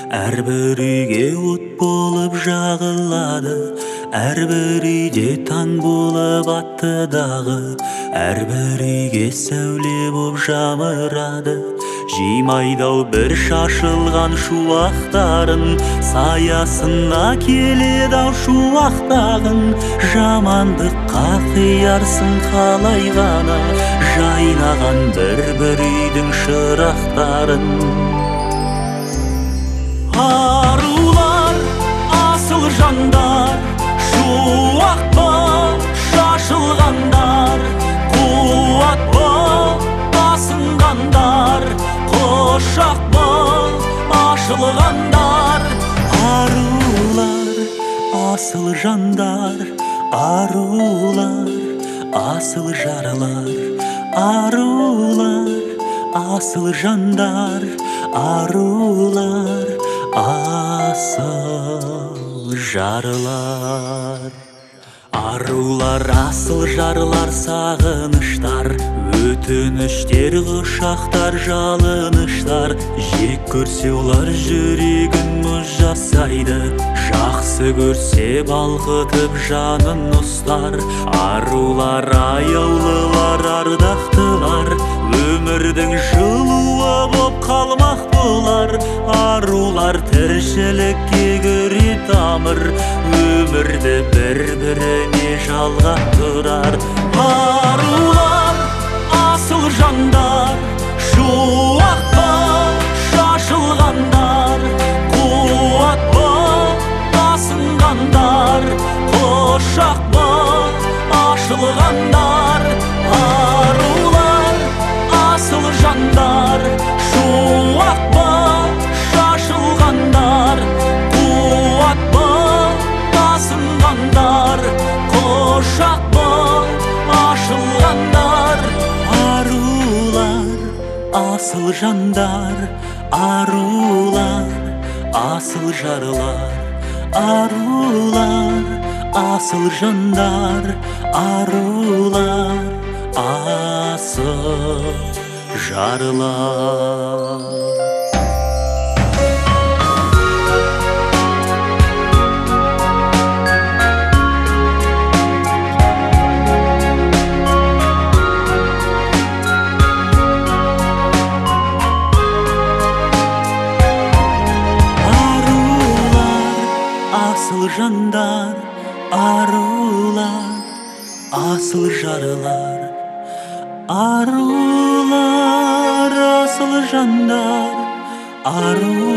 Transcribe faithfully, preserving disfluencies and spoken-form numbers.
Әрбір үйге от болып жағылады, әрбір үйде таң болып атты дағы, әрбір үйге сәуле боп жамырады. Жимайдау бір шашылған шуақтарын, саясына келеді-ау шуақтағын. Жамандыққа қиярсың қалай ғана, жайнаған бір-бір үйдің шырақтарын. Арулар, асыл жандар, шуақ боп шашылғандар, қуат боп басынғандар, құшақ боп ашылғандар. Арулар, асыл жандар, арулар, асыл жарлар. Арулар, асыл жандар, арулар, асыл жарлар. Арулар, асыл жарлар, сағыныштар, өтініштер, құшақтар, жалыныштар. Жек көрсе олар жүрегін мұз жасайды, жақсы көрсе балқытып жанын ұстар. Арулар, аяулылар, ардақтылар, өмірдің жылуы боп қалмақ болар. Арулар, тіршілікке күре тамыр, өмірді бір-біріне жалғап тұрар. Арулар, асыл жандар, шуақ боп шашылғандар, қуат боп басынғандар, құшақ боп ашылғандар. Арулар, асыл жандар, шуақ боп шашылғандар, қуат боп басынғандар, құшақ боп ашылғандар. Арулар, асыл жандар, арулар, асыл жарлар. Арулар, асыл жандар, арулар, асыл жарлар. Асыл жандар, арулар, асыл жарлар. Арулар, асыл жандар, арулар.